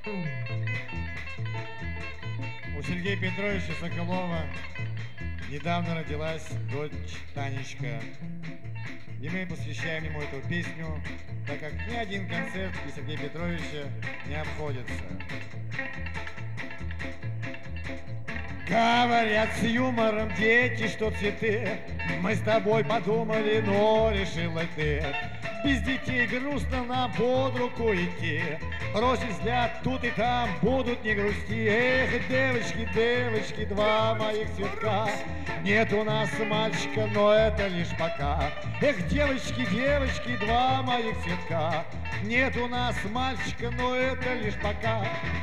У Сергея Петровича Соколова недавно родилась дочь Танечка. И мы посвящаем ему эту песню, так как ни один концерт без Сергея Петровича не обходится. Говорят с юмором дети, что цветы. Мы с тобой подумали, но решила ты. Без детей грустно нам под руку идти. Бросить взгляд тут и там, будут не грусти. Эх, девочки, девочки, два моих цветка. Нет у нас мальчика, но это лишь пока. Эх, девочки, девочки, два моих цветка. Нет у нас мальчика, но это лишь пока.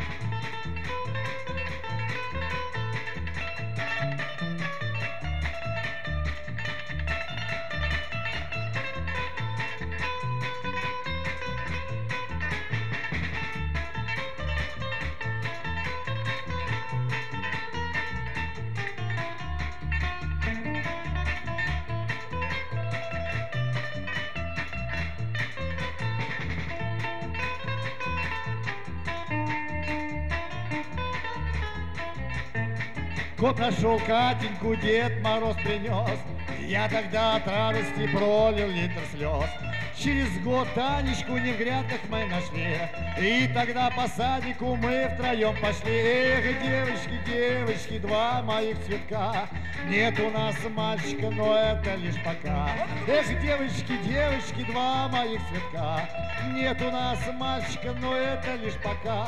Год прошел, Катеньку Дед Мороз принес. Я тогда от радости пролил литр слез. Через год Танечку не в грядках мы нашли. И тогда по садику мы втроем пошли. Эх, девочки, девочки, два моих цветка. Нет у нас мальчика, но это лишь пока. Эх, девочки, девочки, два моих цветка. Нет у нас мальчика, но это лишь пока.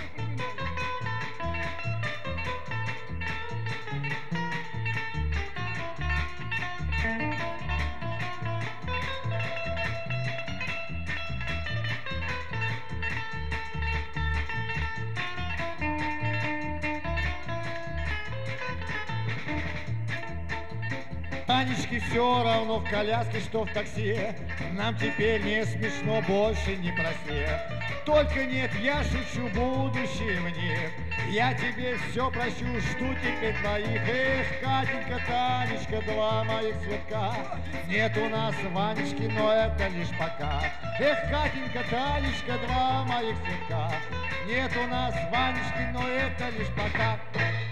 Танечке все равно в коляске, что в такси. Нам теперь не смешно, больше не проси. Только нет, я шучу, будущее в них. Я тебе все прощу, жду теперь твоих. Эх, Катенька, Танечка, два моих цветка. Нет у нас Ванечки, но это лишь пока. Эх, Катенька, Танечка, два моих цветка. Нет у нас Ванечки, но это лишь пока.